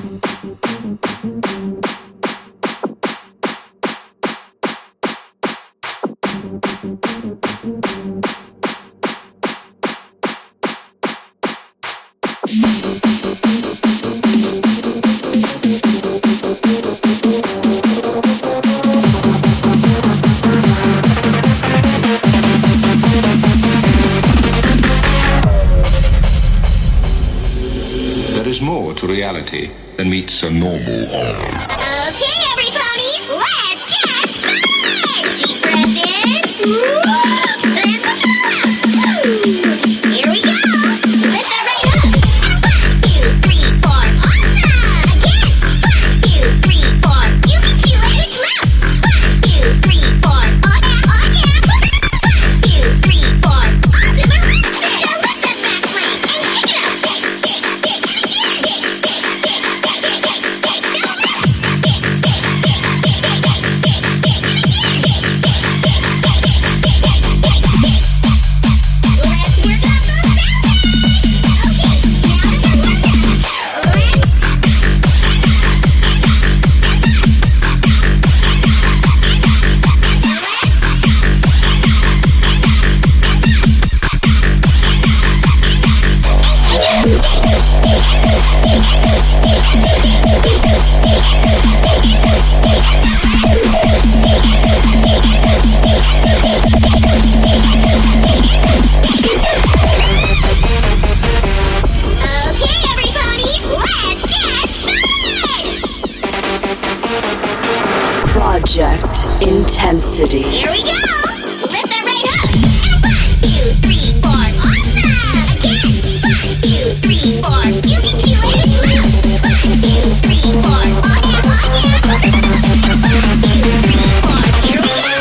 There is more to reality than meets a normal eye. Okay, everybody, let's get started! Deep breath in. Then push it out. Here we go. Lift that right up. 1, 2, 3, 4. Awesome! Again. 1, 2, 3, 4. You can feel it. Push left. 1, 2, 3, 4. Oh yeah. 1, 2, 3, 4. Awesome. Now lift that back leg and kick it up. Project Intensity. Here we go! Lift that right up! 1, 2, 3, 4. Awesome! Again! 1, 2, 3, 4. You can feel it. It's loose. 1, 2, 3, 4. Oh yeah, oh yeah! 1, 2, 3, 4. Here we go!